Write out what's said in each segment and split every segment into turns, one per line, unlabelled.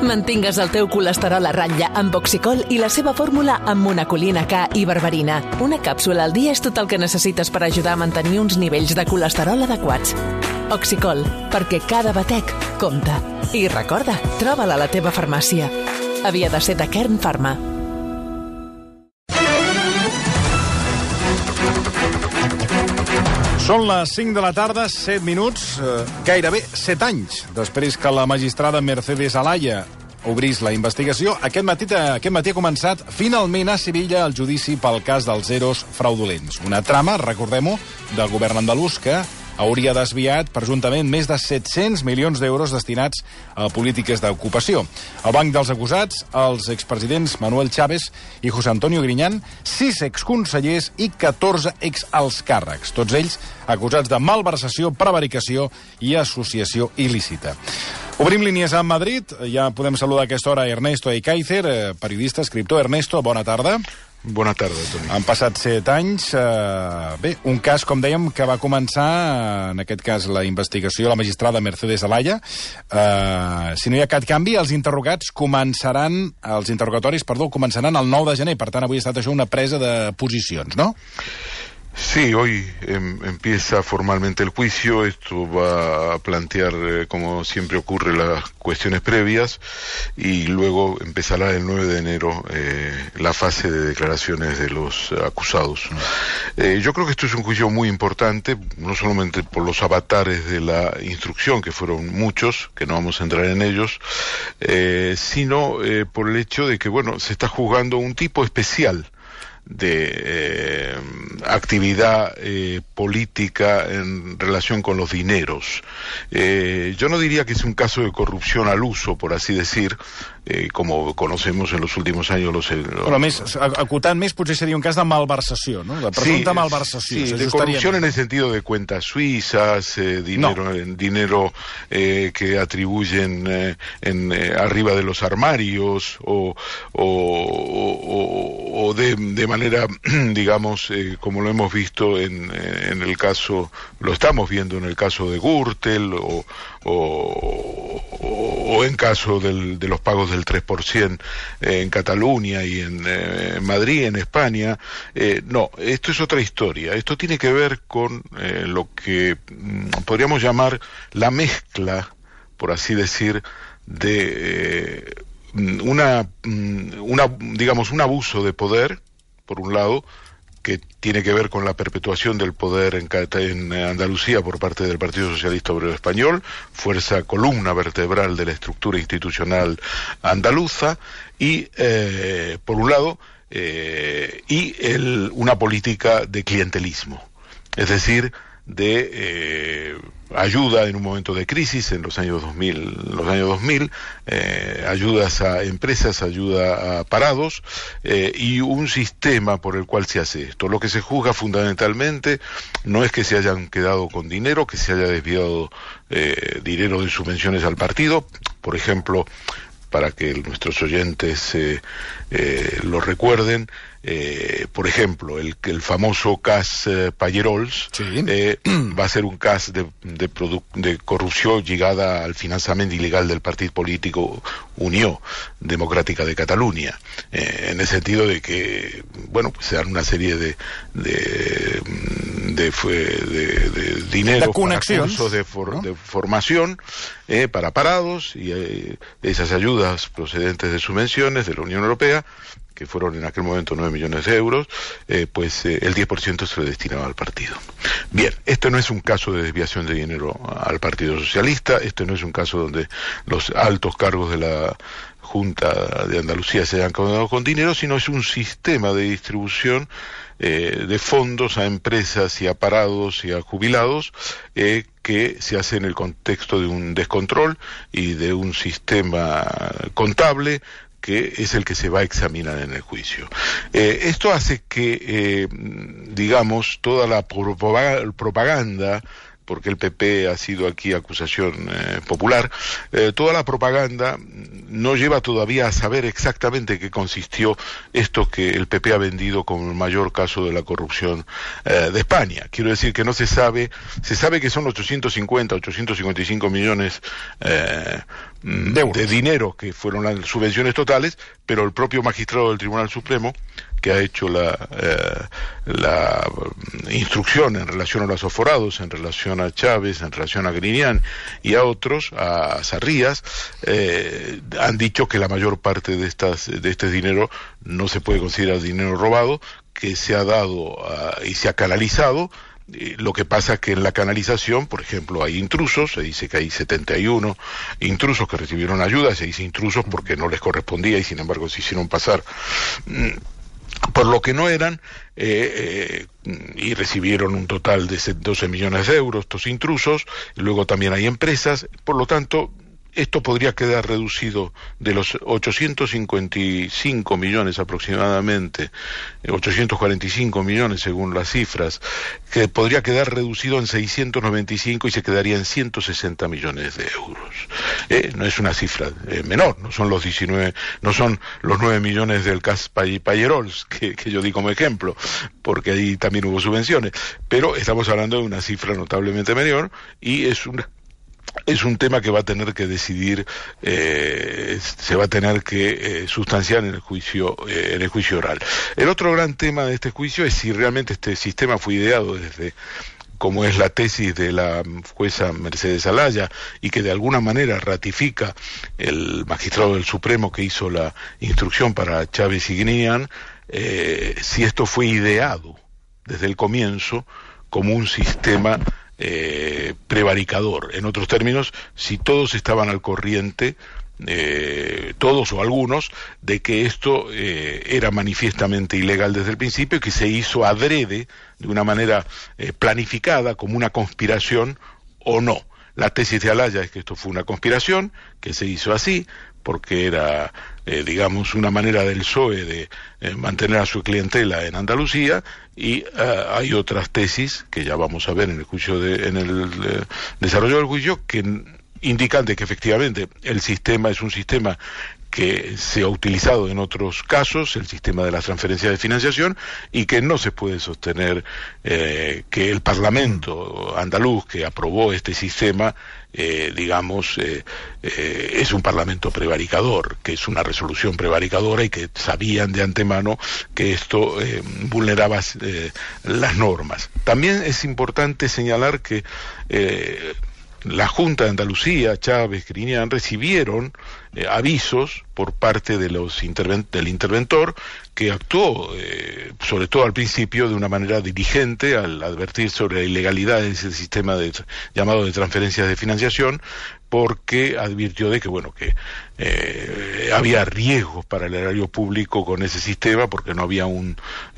Mantingues el teu colesterol a ratlla amb Oxicol i la seva fórmula amb monacolina K i berberina. Una càpsula al dia és tot el que necessites per ajudar a mantenir uns nivells de colesterol adequats. Oxicol, perquè cada batec compta. I recorda, troba-la a la teva farmàcia. Havia de ser de Kern Pharma.
Són les 5 de la tarda, 7 minuts, gairebé 7 anys després que la magistrada Mercedes Alaya obrís la investigació. Aquest matí ha començat finalment a Sevilla el judici pel cas dels EROs fraudulents. Una trama, recordem-ho, del govern andalús que hauria desviat presumptament més de 700 milions d'euros destinats a polítiques d'ocupació. El banc dels acusats, els expresidents Manuel Chávez i José Antonio Griñán, 6 exconsellers i 14 exalts càrrecs, tots ells acusats de malversació, prevaricació i associació il·lícita. Obrim línies a Madrid, ja podem saludar a aquesta hora Ernesto Ekaizer, periodista, escriptor. Ernesto, bona tarda.
Bona tarda, Toni.
Han passat 7 anys. Bé, un cas, com dèiem, que va començar, en aquest cas, la investigació, la magistrada Mercedes Alaya. Si no hi ha cap canvi, els interrogatoris començaran el 9 de gener. Per tant, avui ha estat això una presa de posicions, no?
Sí, hoy empieza formalmente el juicio. Esto va a plantear, como siempre ocurre, las cuestiones previas y luego empezará el 9 de enero la fase de declaraciones de los acusados. Yo creo que esto es un juicio muy importante, no solamente por los avatares de la instrucción, que fueron muchos, que no vamos a entrar en ellos, sino por el hecho de que, bueno, se está juzgando un tipo especial de actividad política en relación con los dineros. Yo no diría que es un caso de corrupción al uso, por así decir, como conocemos en los últimos años
Però més, acotant més, potser seria un cas de malversació, no? De presumpta malversació.
Sí, de corrupción en el sentido de cuentas suizas, dinero que atribuyen arriba de los armarios o de manera, digamos, como lo hemos visto en el caso, lo estamos viendo en el caso de Gürtel o en caso de los pagos del 3% en Cataluña y en Madrid, en España. No, esto es otra historia. Esto tiene que ver con lo que podríamos llamar la mezcla, por así decir, de digamos, un abuso de poder, por un lado, que tiene que ver con la perpetuación del poder en Andalucía por parte del Partido Socialista Obrero Español, columna vertebral de la estructura institucional andaluza, y por un lado, una política de clientelismo, es decir, de ayuda en un momento de crisis en los años 2000, ayudas a empresas, ayuda a parados, y un sistema por el cual se hace esto. Lo que se juzga fundamentalmente no es que se hayan quedado con dinero, que se haya desviado dinero de subvenciones al partido, por ejemplo, para que nuestros oyentes lo recuerden, por ejemplo, el famoso cas Pallerols, sí, va a ser un cas de corrupció lligada al finançament il·legal del partit polític Unió Democràtica de Catalunya, en el sentido de que, bueno, pues se dan una serie de dinero para cursos de formación para parados, y esas ayudas procedentes de subvenciones de la Unión Europea, que fueron en aquel momento 9 millones de euros, pues el 10% se le destinaba al partido. Bien, esto no es un caso de desviación de dinero al Partido Socialista, esto no es un caso donde los altos cargos de la Junta de Andalucía se hayan quedado con dinero, sino es un sistema de distribución de fondos a empresas y a parados y a jubilados que se hace en el contexto de un descontrol y de un sistema contable que es el que se va a examinar en el juicio. Esto hace que, digamos, toda la propaganda, porque el PP ha sido aquí acusación popular, toda la propaganda no lleva todavía a saber exactamente qué consistió esto que el PP ha vendido como el mayor caso de la corrupción de España. Quiero decir que no se sabe que son 855 millones de dinero que fueron las subvenciones totales, pero el propio magistrado del Tribunal Supremo, que ha hecho la instrucción en relación a los aforados, en relación a Chávez, en relación a Griñán y a otros, a Sarrías, han dicho que la mayor parte de este dinero no se puede considerar dinero robado, que se ha dado y se ha canalizado. Lo que pasa es que en la canalización, por ejemplo, hay intrusos, se dice que hay 71 intrusos que recibieron ayuda, se dice intrusos porque no les correspondía y sin embargo se hicieron pasar por lo que no eran, y recibieron un total de 12 millones de euros estos intrusos. Luego también hay empresas, por lo tanto esto podría quedar reducido de los 855 millones aproximadamente, 845 millones según las cifras, que podría quedar reducido en 695 y se quedaría en 160 millones de euros. No es una cifra menor, no son los 9 millones del CAS Payerols que yo di como ejemplo, porque ahí también hubo subvenciones, pero estamos hablando de una cifra notablemente menor y es un tema que va a tener que decidir, se va a tener que sustanciar en el juicio oral. El otro gran tema de este juicio es si realmente este sistema fue ideado desde, como es la tesis de la jueza Mercedes Alaya, y que de alguna manera ratifica el magistrado del Supremo que hizo la instrucción para Chávez y Griñán, si esto fue ideado desde el comienzo como un sistema prevaricador. En otros términos, si todos estaban al corriente, todos o algunos, de que esto era manifiestamente ilegal desde el principio y que se hizo adrede, de una manera planificada, como una conspiración o no. La tesis de Alaya es que esto fue una conspiración, que se hizo así, porque era, digamos, una manera del PSOE de mantener a su clientela en Andalucía, y hay otras tesis que ya vamos a ver en el desarrollo del juicio que indican de que efectivamente el sistema es un sistema que se ha utilizado en otros casos, el sistema de las transferencias de financiación, y que no se puede sostener que el Parlamento andaluz que aprobó este sistema, es un Parlamento prevaricador, que es una resolución prevaricadora y que sabían de antemano que esto vulneraba las normas. También es importante señalar que la Junta de Andalucía, Chávez, Griñán, recibieron avisos por parte de del interventor, que actuó, sobre todo al principio, de una manera diligente al advertir sobre la ilegalidad de ese sistema llamado de transferencias de financiación, porque advirtió de que, había riesgos para el erario público con ese sistema, porque no había un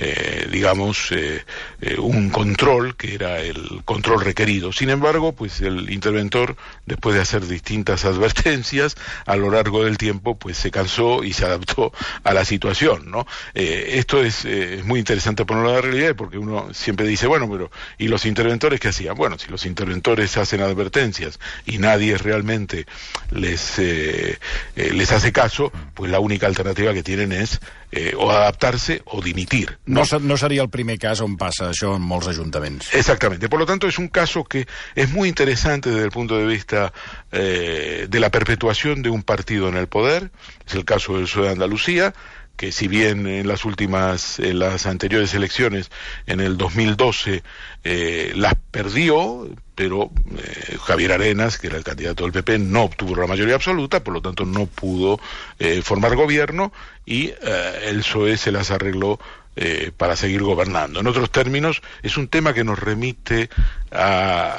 control, que era el control requerido. Sin embargo, pues el interventor, después de hacer distintas advertencias, a lo largo del tiempo, pues se cansó y se adaptó a la situación, ¿no? Esto es muy interesante ponerlo a la realidad, porque uno siempre dice, pero ¿y los interventores qué hacían? Bueno, si los interventores hacen advertencias y nadie realmente les hace caso, pues la única alternativa que tienen es o adaptarse o dimitir.
No seria el primer cas on passa això en molts ajuntaments.
Exactamente. Por lo tanto, es un caso que es muy interesante desde el punto de vista de la perpetuación de un partido en el poder. Es el caso del PSOE de Andalucía, que si bien en las anteriores elecciones, en el 2012, las perdió, pero Javier Arenas, que era el candidato del PP, no obtuvo la mayoría absoluta, por lo tanto no pudo formar gobierno, y el PSOE se las arregló para seguir gobernando. En otros términos, es un tema que nos remite a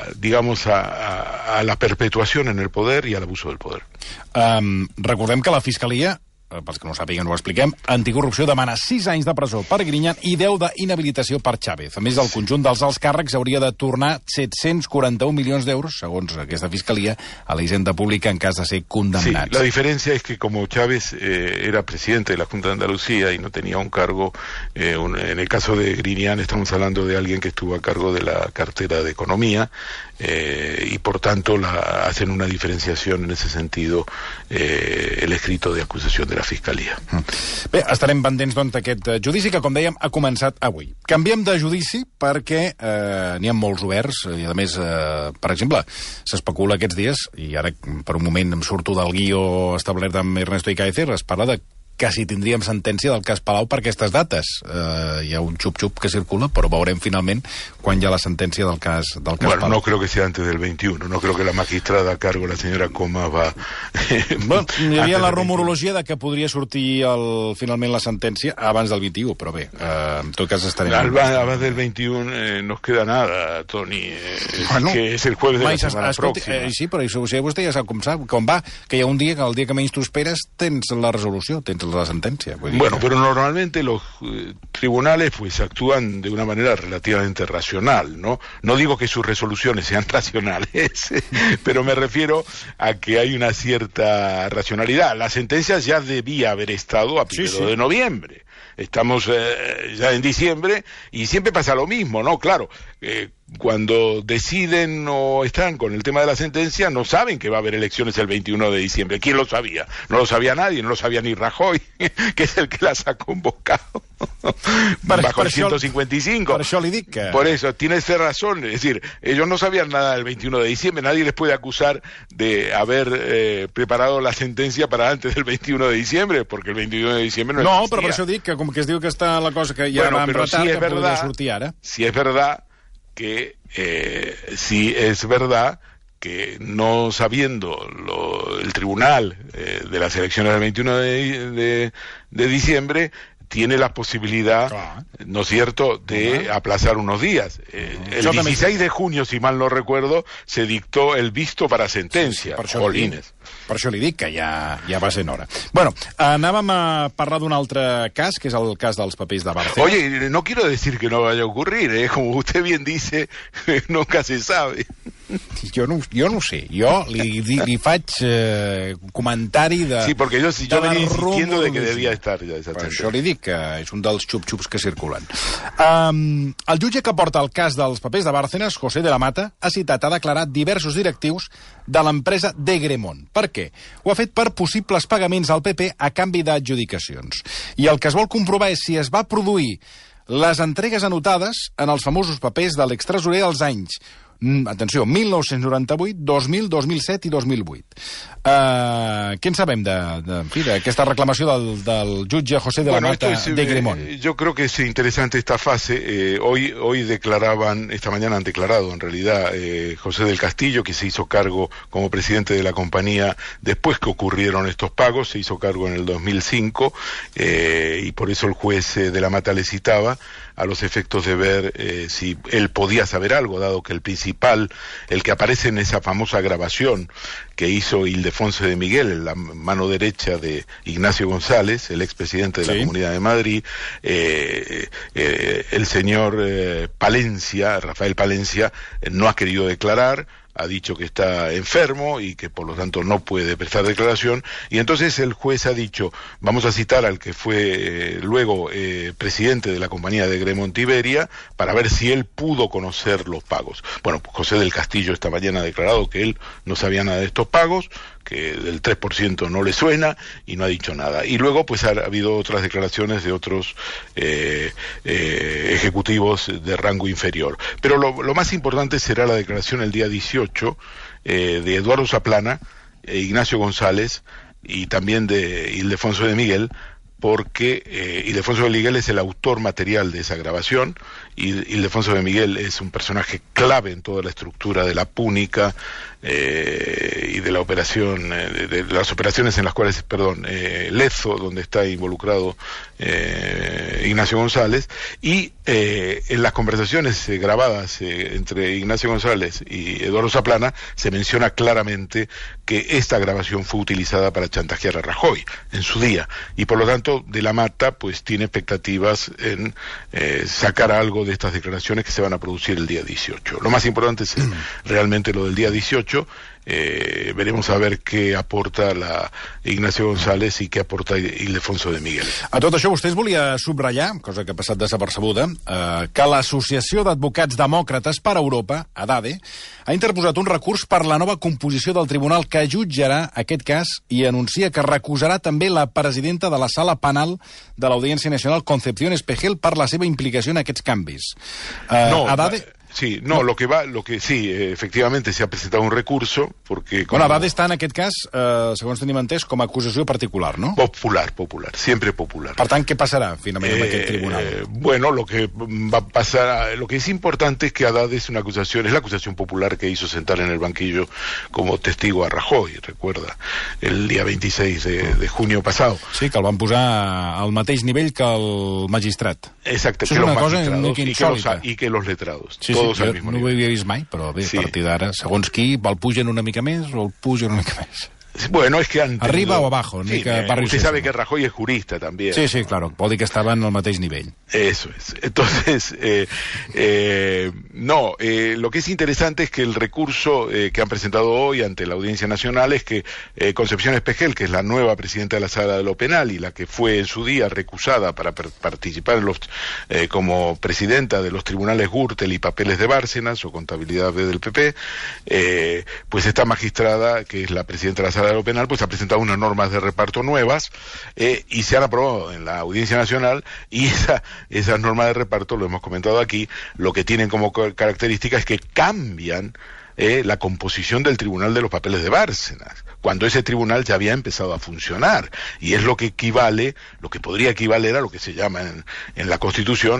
la perpetuación en el poder y al abuso del poder.
Recordem que la Fiscalia pels que no ho sàpiguen ho expliquem, Anticorrupció demana 6 anys de presó per Griñán i 10 d'inhabilitació per Chávez. A més, el conjunt dels alts càrrecs hauria de tornar 741 milions d'euros, segons aquesta fiscalia, a la hisenda pública en cas de ser condemnats.
Sí, la diferencia es que como Chávez era presidente de la Junta de Andalucía y no tenía un cargo, en el caso de Griñán estamos hablando de alguien que estuvo a cargo de la cartera de Economía, y por tanto hacen una diferenciación en ese sentido el escrito de acusación de la Fiscalia.
Bé, estarem pendents d'aquest judici que, com dèiem, ha començat avui. Canviem de judici perquè n'hi ha molts oberts i, a més, per exemple, s'especula aquests dies, i ara per un moment em surto del guió establert amb Ernesto Icaizer, es parla de que si tindríem sentència del cas Palau per aquestes dates. Hi ha un xup-xup que circula, però veurem finalment quan hi ha la sentència del cas
Palau.
Palau.
No creo que sea antes del 21, no creo que la magistrada a cargo, la señora Comas, va...
Bueno, hi havia la rumorologia de que podria sortir finalment la sentència abans del 21, però bé, en tot cas estarem...
Abans del 21 no es queda nada, Toni, bueno, que és el jueves de la setmana pròxima.
Sí, però això vostè ja sap com va, que hi ha un dia que el dia que menys t'ho esperes tens la resolució, tens la sentencia.
Bueno, pero normalmente los tribunales pues actúan de una manera relativamente racional, ¿no? No digo que sus resoluciones sean racionales, pero me refiero a que hay una cierta racionalidad. La sentencia ya debía haber estado a 1 de noviembre. Estamos ya en diciembre y siempre pasa lo mismo, ¿no? Claro, cuando deciden o están con el tema de la sentencia, no saben que va a haber elecciones el 21 de diciembre. ¿Quién lo sabía? No lo sabía nadie, no lo sabía ni Rajoy, que es el que las ha convocado. Bajo el 155.
Por això li dic que...
Por eso, tiene esa razón. Es decir, ellos no sabían nada del 21 de diciembre. Nadie les puede acusar de haber preparado la sentencia para antes del 21 de diciembre, porque el 21 de diciembre no existía.
No, però per això dic que com que es diu que està la cosa que ja va en retard, que podria sortir ara.
Si es verdad que no sabiendo el tribunal de las elecciones del 21 de diciembre tiene la posibilidad, ¿no es cierto?, de aplazar unos días. El 16 de junio, si mal no recuerdo, se dictó el visto para sentencia.
Per això li dic que ja va sent hora. Bueno, anàvem a parlar d'un altre cas, que és el cas dels papers de Bárcenas.
Oye, no quiero decir que no vaya a ocurrir, como usted bien dice, nunca se sabe.
Jo no ho sé. Jo li faig comentari de...
Sí, porque yo venía insistiendo de que debía estar ya esa
sentencia. Per això li dic que és un dels xup-xups que circulen. El jutge que porta el cas dels papers de Bárcenas, José de la Mata, ha citat a declarar diversos directius de l'empresa Degremont. Per què? Ho ha fet per possibles pagaments al PP a canvi d'adjudicacions. I el que es vol comprovar és si es va produir les entregues anotades en els famosos papers de l'extresorer als anys, atenció, 1998, 2000, 2007 i 2008. Què en sabem d'aquesta reclamació del jutge José de la Mata de Gremont?
Yo creo que es interesante esta fase. Hoy declaraban, esta mañana han declarado en realidad José del Castillo, que se hizo cargo como presidente de la compañía después que ocurrieron estos pagos, se hizo cargo en el 2005, y por eso el juez de la Mata le citaba a los efectos de ver si él podía saber algo, dado que el que aparece en esa famosa grabación que hizo Ildefonso de Miguel, en la mano derecha de Ignacio González, el expresidente de la Comunidad de Madrid, el señor Rafael Palencia, no ha querido declarar, ha dicho que está enfermo y que por lo tanto no puede prestar declaración, y entonces el juez ha dicho, vamos a citar al que fue luego presidente de la compañía de Gremont Iberia, para ver si él pudo conocer los pagos. Bueno, José del Castillo esta mañana ha declarado que él no sabía nada de estos pagos, que del 3% no le suena, y no ha dicho nada. Y luego pues ha habido otras declaraciones de otros ejecutivos de rango inferior. Pero lo más importante será la declaración el día 18 de Eduardo Zaplana, Ignacio González y también de Ildefonso de Miguel, porque Ildefonso de Miguel es el autor material de esa grabación, y Ildefonso de Miguel es un personaje clave en toda la estructura de la Púnica y de la operación, de las operaciones en las cuales, Lezo, donde está involucrado Ignacio González, y en las conversaciones grabadas entre Ignacio González y Eduardo Zaplana se menciona claramente que esta grabación fue utilizada para chantajear a Rajoy en su día, y por lo tanto de la Mata pues tiene expectativas en sacar algo de estas declaraciones que se van a producir el día 18. Lo más importante es realmente lo del día 18. Veremos a ver què aporta la Ignacio González i què aporta Ildefonso de Miguel.
A tot això vostès volia subratllar, cosa que ha passat desapercebuda, que l'Associació d'Advocats Demòcrates per Europa, ADADE, ha interposat un recurs per la nova composició del tribunal que jutjarà aquest cas i anuncia que recusarà també la presidenta de la Sala Penal de l'Audiència Nacional, Concepción Espejel, per la seva implicació en aquests canvis. ADADE...
Sí, no, lo que sí, efectivamente se ha presentado un recurso, porque...
Bueno, ADADE està en aquest cas, segons tenim entès, com a acusació particular, ¿no?
Popular, siempre popular.
Per tant, què passarà finalment en aquest tribunal?
Bueno, lo que va a pasar, lo que es importante es que ADADE es la acusación popular que hizo sentar en el banquillo como testigo a Rajoy, recuerda, el día 26 de junio pasado.
Sí, que el van posar al mateix nivell que el magistrat.
Exacte,
que los magistrados
y que los letrados.
Sí, jo no ho havia vist mai, però bé, a partir d'ara, segons qui, el pugen una mica més o el pugen una mica més.
Bueno, es que han tenido...
Arriba o abajo,
sí, usted sabe que Rajoy es jurista también.
Sí, sí, claro, vol dir que estaven al mateix nivell.
Eso es. Entonces, lo que es interesante es que el recurso que han presentado hoy ante la Audiencia Nacional es que Concepción Espejel, que es la nueva presidenta de la Sala de lo Penal y la que fue en su día recusada para participar en como presidenta de los tribunales Gürtel y Papeles de Bárcenas o Contabilidad B del PP, pues esta magistrada, que es la presidenta de la Sala de lo Penal, pues ha presentado unas normas de reparto nuevas y se han aprobado en la Audiencia Nacional, y esas normas de reparto, lo hemos comentado aquí, lo que tienen como característica es que cambian la composición del Tribunal de los Papeles de Bárcenas, cuando ese tribunal ya había empezado a funcionar, y es lo que podría equivaler a lo que se llama en la Constitución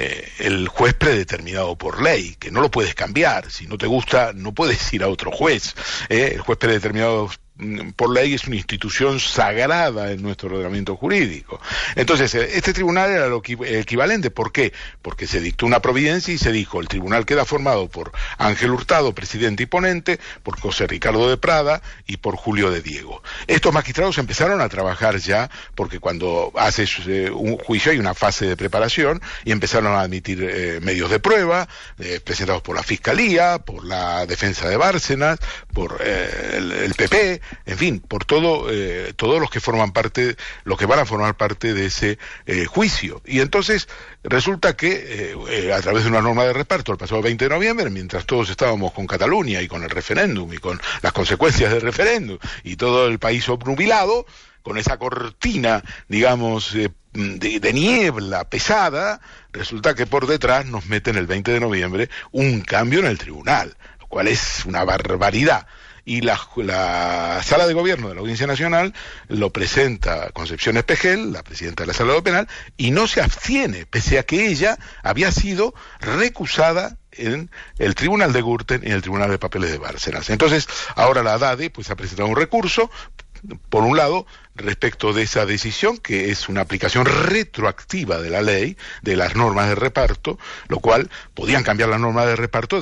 el juez predeterminado por ley, que no lo puedes cambiar. Si no te gusta, no puedes ir a otro juez. El juez predeterminado por ley es una institución sagrada en nuestro ordenamiento jurídico. Entonces, este tribunal era lo equivalente. ¿Por qué? Porque se dictó una providencia y se dijo: el tribunal queda formado por Ángel Hurtado, presidente y ponente, por José Ricardo de Prada y por Julio de Diego. Estos magistrados empezaron a trabajar ya, porque cuando haces un juicio hay una fase de preparación, y empezaron a admitir medios de prueba presentados por la Fiscalía, por la defensa de Bárcenas, por el PP, en fin, por todos los que forman parte, los que van a formar parte de ese juicio. Y entonces resulta que a través de una norma de reparto el pasado 20 de noviembre, mientras todos estábamos con Cataluña y con el referéndum y con las consecuencias del referéndum y todo el país obnubilado, con esa cortina, digamos, de niebla pesada, resulta que por detrás nos meten el 20 de noviembre un cambio en el tribunal, lo cual es una barbaridad. Y la Sala de Gobierno de la Audiencia Nacional lo presenta Concepción Espejel, la presidenta de la Sala de lo Penal, y no se abstiene, pese a que ella había sido recusada en el Tribunal de Gürtel y en el Tribunal de Papeles de Bárcenas. Entonces, ahora la ADADE pues ha presentado un recurso, por un lado, respecto de esa decisión, que es una aplicación retroactiva de la ley, de las normas de reparto, lo cual podían cambiar la norma de reparto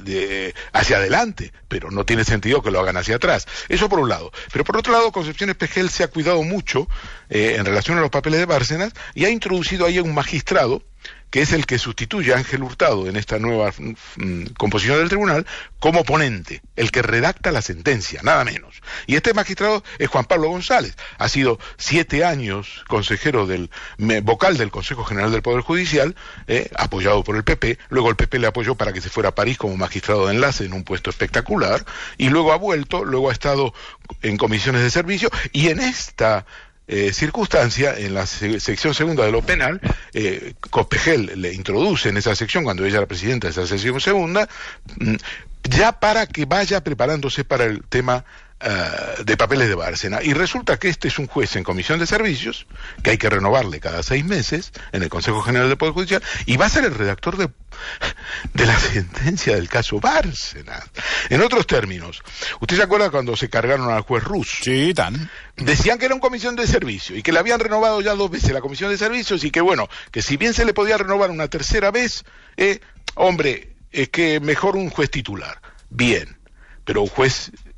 de hacia adelante, pero no tiene sentido que lo hagan hacia atrás. Eso por un lado. Pero por otro lado, Concepción Espejel se ha cuidado mucho en relación a los papeles de Bárcenas, y ha introducido ahí un magistrado, que es el que sustituye a Ángel Hurtado en esta nueva composición del tribunal, como ponente, el que redacta la sentencia, nada menos. Y este magistrado es Juan Pablo González. Ha sido 7 años consejero vocal del Consejo General del Poder Judicial, apoyado por el PP. Luego el PP le apoyó para que se fuera a París como magistrado de enlace en un puesto espectacular, y luego ha vuelto, luego ha estado en comisiones de servicio, y en esta circunstancia, en la sección segunda de lo penal, Espejel le introduce en esa sección, cuando ella era presidenta de esa sección segunda, ya para que vaya preparándose para el tema de papeles de Bárcenas. Y resulta que este es un juez en comisión de servicios, que hay que renovarle cada 6 meses en el Consejo General del Poder Judicial, y va a ser el redactor de la sentencia del caso Bárcenas. En otros términos, ¿usted se acuerda cuando se cargaron al juez Rus?
Sí, tan.
Decían que era una comisión de servicio y que le habían renovado ya 2 veces la comisión de servicios, y que bueno, que si bien se le podía renovar una tercera vez, hombre, es que mejor un juez titular. Bien, pero un juez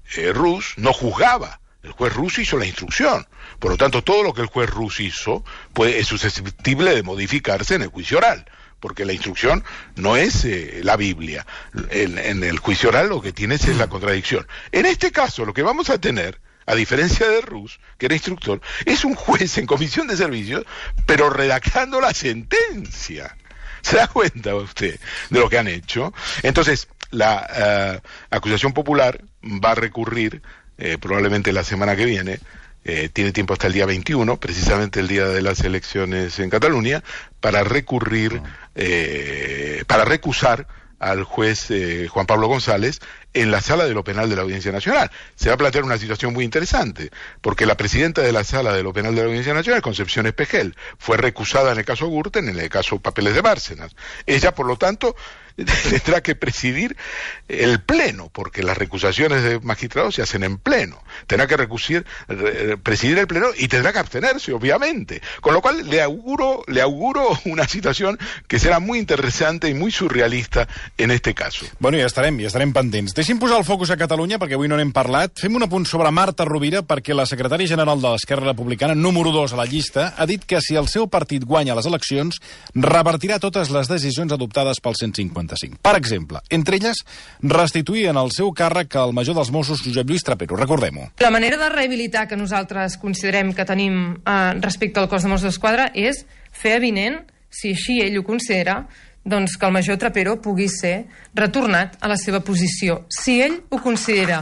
Rus no juzgaba. El juez Rus hizo la instrucción. Por lo tanto, todo lo que el juez Rus hizo es susceptible de modificarse en el juicio oral, porque la instrucción no es la Biblia. En el juicio oral lo que tienes es la contradicción. En este caso, lo que vamos a tener, a diferencia de Rus, que era instructor, es un juez en comisión de servicios, pero redactando la sentencia. ¿Se da cuenta usted de lo que han hecho? Entonces, la acusación popular va a recurrir probablemente la semana que viene, tiene tiempo hasta el día 21, precisamente el día de las elecciones en Cataluña, para recurrir, para recusar al juez Juan Pablo González en la sala de lo penal de la Audiencia Nacional. Se va a plantear una situación muy interesante, porque la presidenta de la sala de lo penal de la Audiencia Nacional, Concepción Espejel, fue recusada en el caso Gürtel, en el caso Papeles de Bárcenas. Ella, por lo tanto, tendrá que presidir el pleno, porque las recusaciones de magistrados se hacen en pleno. Tendrá que presidir el pleno y tendrá que abstenerse, obviamente. Con lo cual le auguro una situación que serà muy interesante y muy surrealista en este caso.
Bueno, ja estarem pendents. Deixi'm posar el focus a Catalunya, perquè avui no n'hem parlat. Fem un apunt sobre Marta Rovira, perquè la secretària general de l'Esquerra Republicana, número 2 a la llista, ha dit que si el seu partit guanya les eleccions, revertirà totes les decisions adoptades pel 155. Per exemple, entre elles, restituir en el seu càrrec al major dels Mossos, Josep Lluís Trapero. Recordem-ho.
La manera de rehabilitar que nosaltres considerem que tenim respecte al cos de Mossos d'Esquadra és fer evident, si així ell ho considera, doncs que el major Trapero pugui ser retornat a la seva posició, si ell ho considera,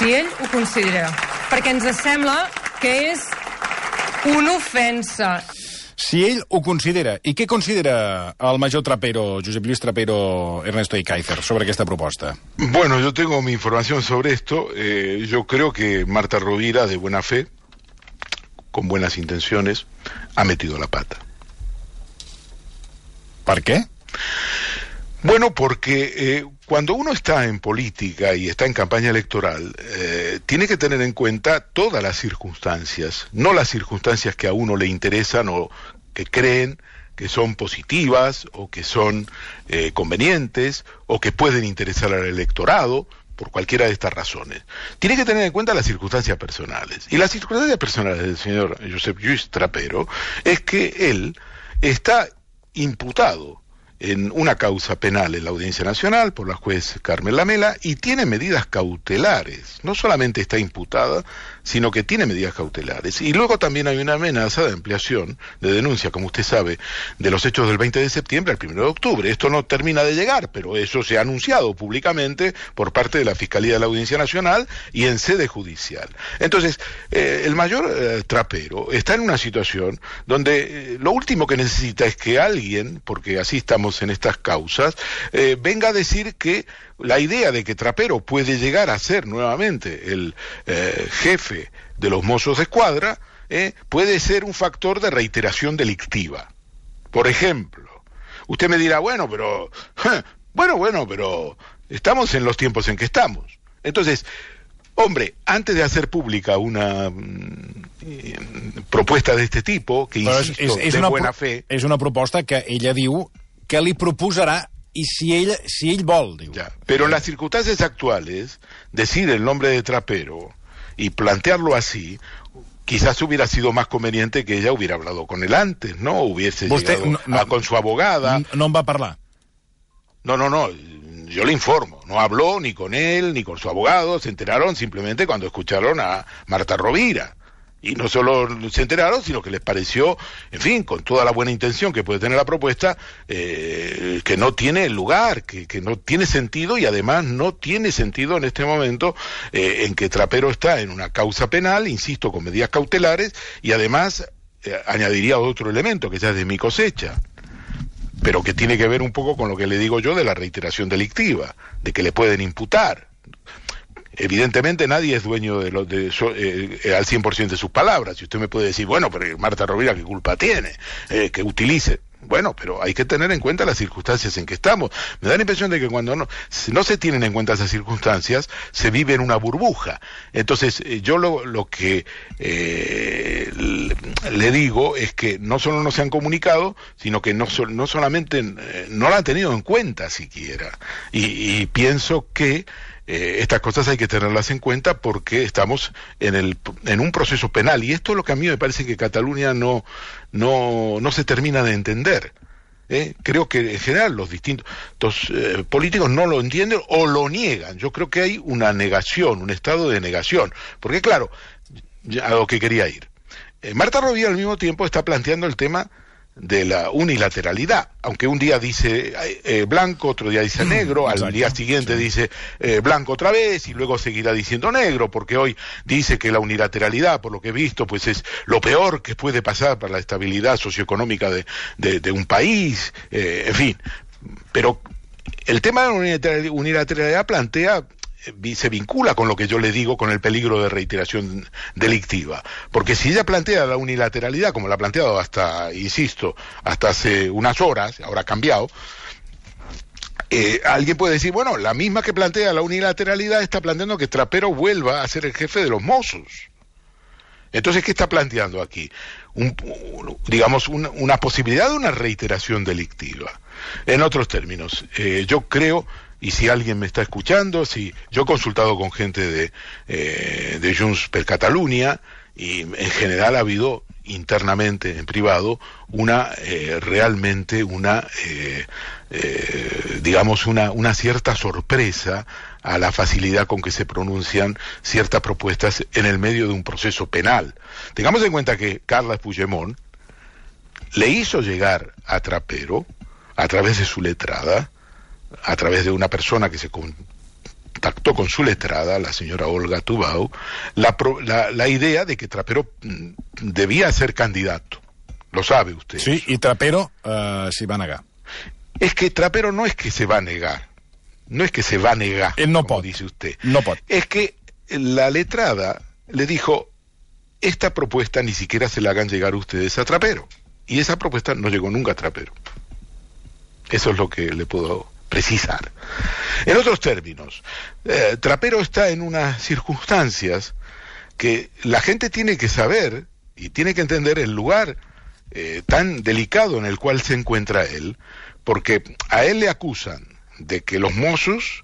perquè ens sembla que és una ofensa.
Si ell ho considera. I què considera el major Trapero, Josep Lluís Trapero, Ernesto Ikaizer, sobre esta proposta?
Bueno, yo tengo mi información sobre esto. Yo creo que Marta Rovira, de buena fe, con buenas intenciones, ha metido la pata.
¿Por qué?
Bueno, porque cuando uno está en política y está en campaña electoral, tiene que tener en cuenta todas las circunstancias, no las circunstancias que a uno le interesan o que creen que son positivas o que son convenientes o que pueden interesar al electorado, por cualquiera de estas razones. Tiene que tener en cuenta las circunstancias personales. Y las circunstancias personales del señor Josep Lluís Trapero es que él está imputado en una causa penal en la Audiencia Nacional por la juez Carmen Lamela y tiene medidas cautelares. No solamente está imputada, sino que tiene medidas cautelares. Y luego también hay una amenaza de ampliación de denuncia, como usted sabe, de los hechos del 20 de septiembre al 1 de octubre. Esto no termina de llegar, pero eso se ha anunciado públicamente por parte de la Fiscalía de la Audiencia Nacional y en sede judicial. Entonces, el mayor Trapero está en una situación donde lo último que necesita es que alguien, porque así estamos en estas causas, venga a decir que la idea de que Trapero puede llegar a ser nuevamente el jefe de los Mossos d'Esquadra puede ser un factor de reiteración delictiva. Por ejemplo, usted me dirá, bueno, pero estamos en los tiempos en que estamos. Entonces, hombre, antes de hacer pública una propuesta de este tipo, que insisto, de buena fe...
És una proposta que ella diu que li proposarà y si ell vol, diu.
Ya, pero en las circunstancias actuales, decir el nombre de Trapero y plantearlo así, quizás hubiera sido más conveniente que ella hubiera hablado con él antes, ¿no? Hubiese llegado con su abogada.
No en va parlar.
No, yo le informo. No habló ni con él, ni con su abogado. Se enteraron simplemente cuando escucharon a Marta Rovira. Y no solo se enteraron, sino que les pareció, en fin, con toda la buena intención que puede tener la propuesta, que no tiene lugar, que no tiene sentido, y además no tiene sentido en este momento en que Trapero está en una causa penal, insisto, con medidas cautelares, y además añadiría otro elemento que ya es de mi cosecha, pero que tiene que ver un poco con lo que le digo yo de la reiteración delictiva, de que le pueden imputar. Evidentemente nadie es dueño al 100% de sus palabras. Y usted me puede decir, bueno, pero Marta Rovira, ¿qué culpa tiene? Que utilice. Bueno, pero hay que tener en cuenta las circunstancias en que estamos. Me da la impresión de que cuando no se tienen en cuenta esas circunstancias, se vive en una burbuja. Entonces, yo lo que le digo es que no solo no se han comunicado, sino que no solamente no la han tenido en cuenta siquiera. Y pienso que estas cosas hay que tenerlas en cuenta porque estamos en un proceso penal, y esto es lo que a mí me parece que Cataluña no se termina de entender. Creo que en general los distintos políticos no lo entienden o lo niegan. Yo creo que hay una negación, un estado de negación, porque claro, a lo que quería ir. Marta Rovira al mismo tiempo está planteando el tema de la unilateralidad, aunque un día dice blanco, otro día dice negro, al día siguiente dice blanco otra vez, y luego seguirá diciendo negro, porque hoy dice que la unilateralidad, por lo que he visto, pues es lo peor que puede pasar para la estabilidad socioeconómica de un país, en fin. Pero el tema de la unilateralidad se vincula con lo que yo le digo, con el peligro de reiteración delictiva, porque si ella plantea la unilateralidad como la ha planteado hasta hace unas horas, ahora ha cambiado, alguien puede decir, bueno, la misma que plantea la unilateralidad está planteando que Trapero vuelva a ser el jefe de los Mossos. Entonces, ¿qué está planteando aquí? Una posibilidad de una reiteración delictiva. En otros términos, yo creo, y si alguien me está escuchando, si yo he consultado con gente de Junts per Catalunya, y en general ha habido internamente, en privado, realmente una cierta sorpresa a la facilidad con que se pronuncian ciertas propuestas en el medio de un proceso penal. Tengamos en cuenta que Carles Puigdemont le hizo llegar a Trapero, a través de su letrada, a través de una persona que se contactó con su letrada, la señora Olga Tubau, la idea de que Trapero debía ser candidato. Lo sabe usted.
Sí, y Trapero s'hi va negar.
Es que Trapero no es que se va a negar. No es que se va a negar, como dice usted.
No pot.
Es que la letrada le dijo, esta propuesta ni siquiera se la hagan llegar ustedes a Trapero. Y esa propuesta no llegó nunca a Trapero. Eso es lo que le puedo precisar. En otros términos, Trapero está en unas circunstancias que la gente tiene que saber y tiene que entender el lugar tan delicado en el cual se encuentra él, porque a él le acusan de que los Mossos,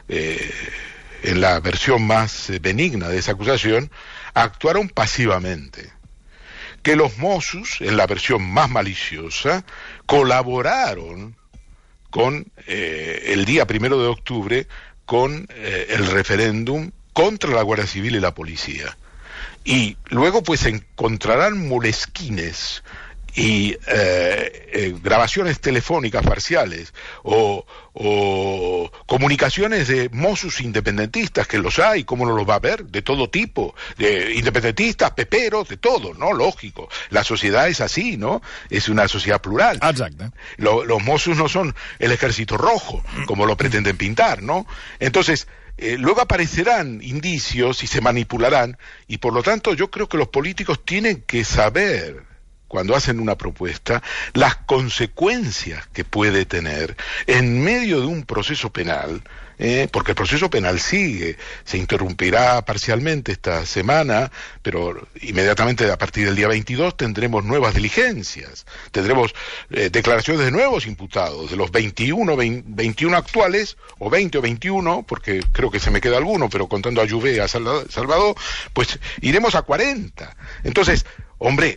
en la versión más benigna de esa acusación, actuaron pasivamente. Que los Mossos, en la versión más maliciosa, colaboraron con el día 1 de octubre con el referéndum contra la Guardia Civil y la policía. Y luego pues encontrarán molesquines y grabaciones telefónicas parciales o comunicaciones de Mossos independentistas, que los hay, ¿cómo no los va a ver? De todo tipo, de independentistas, peperos, de todo, ¿no? Lógico, la sociedad es así, ¿no? Es una sociedad plural.
Exacte.
Los Mossos no son el Ejército Rojo, como lo pretenden pintar, ¿no? Entonces, luego aparecerán indicios y se manipularán, y por lo tanto yo creo que los políticos tienen que saber, cuando hacen una propuesta, las consecuencias que puede tener en medio de un proceso penal, porque el proceso penal sigue, se interrumpirá parcialmente esta semana, pero inmediatamente a partir del día 22 tendremos nuevas diligencias, tendremos declaraciones de nuevos imputados, de los 21 actuales, o 20 o 21, porque creo que se me queda alguno, pero contando a Juvé y a Salvador, pues iremos a 40. Entonces, hombre,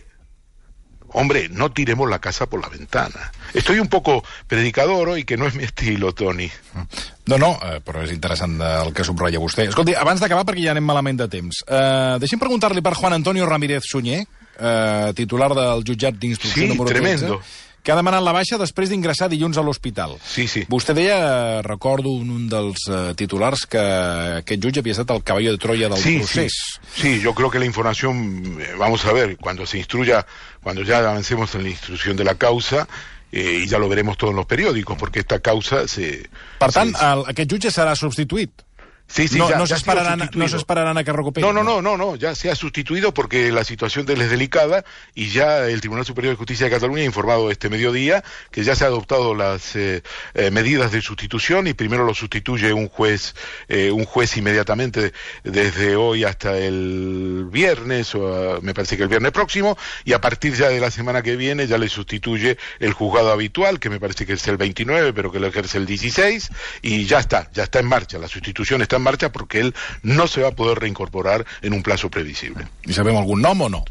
no tiremos la casa por la ventana. Estoy un poco predicador hoy, que no és mi estilo, Toni.
No, però és interessant el que subratlla vostè. Escolti, abans d'acabar, perquè ja anem malament de temps, deixem preguntar-li per Juan Antonio Ramírez Sunyer, titular del jutjat d'instrucció número 13, que ha demanat la baixa després d'ingressar dilluns a l'hospital.
Sí.
Vostè deia, recordo, un dels titulars, que aquest jutge havia estat el cavall de Troya del procés.
Sí, yo creo que la información, vamos a ver, cuando ya avancemos en la instrucción de la causa, y ya lo veremos todo en los periódicos, porque esta causa se...
Per tant, aquest jutge serà substituït?
Sí, sí,
no se esperarán a que recupere.
No, ya se ha sustituido porque la situación de él es delicada y ya el Tribunal Superior de Justicia de Cataluña ha informado este mediodía que ya se han adoptado las medidas de sustitución y primero lo sustituye un juez inmediatamente desde hoy hasta el viernes, me parece que el viernes próximo, y a partir ya de la semana que viene ya le sustituye el juzgado habitual, que me parece que es el 29, pero que lo ejerce el 16, y ya está en marcha, la sustitución está en marcha porque él no se va a poder reincorporar en un plazo previsible.
¿Y sabemos algún nombre o no?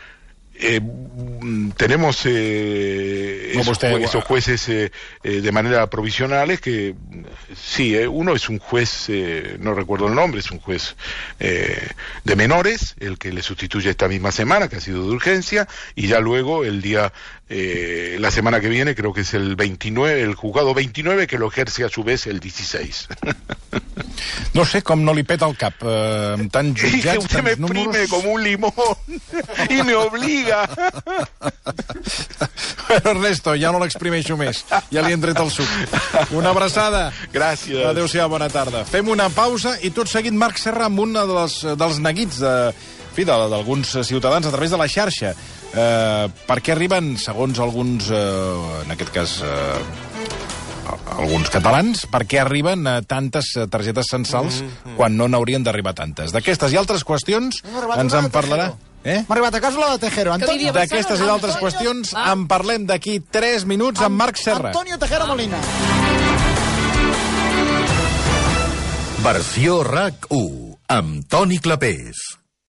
Tenemos esos jueces de manera provisionales que sí, uno es un juez, no recuerdo el nombre, es un juez de menores, el que le sustituye esta misma semana, que ha sido de urgencia, y ya luego la semana que viene, creo que es el 29, el juzgado 29, que lo ejerce a su vez el 16.
No sé com no li peta el cap. Tants jutjats,
que usted me exprime como un limón y me obliga.
Bueno, Ernesto, ja no l'exprimeixo més. Ja li he tret el suc. Una abraçada.
Gràcies.
Adéu-siau, bona tarda. Fem una pausa i tot seguit Marc Serra amb un dels neguits d'alguns ciutadans a través de la xarxa. Per què arriben, segons alguns, en aquest cas, alguns catalans, per què arriben tantes targetes censals quan no n'haurien d'arribar tantes? D'aquestes i altres qüestions ens en parlarà. M'ha
arribat a casa la de Tejero.
D'aquestes i d'altres qüestions en parlem d'aquí 3 minuts amb Marc Serra.
Antonio Tejero Molina.
Versió RAC 1 amb Toni Clapés.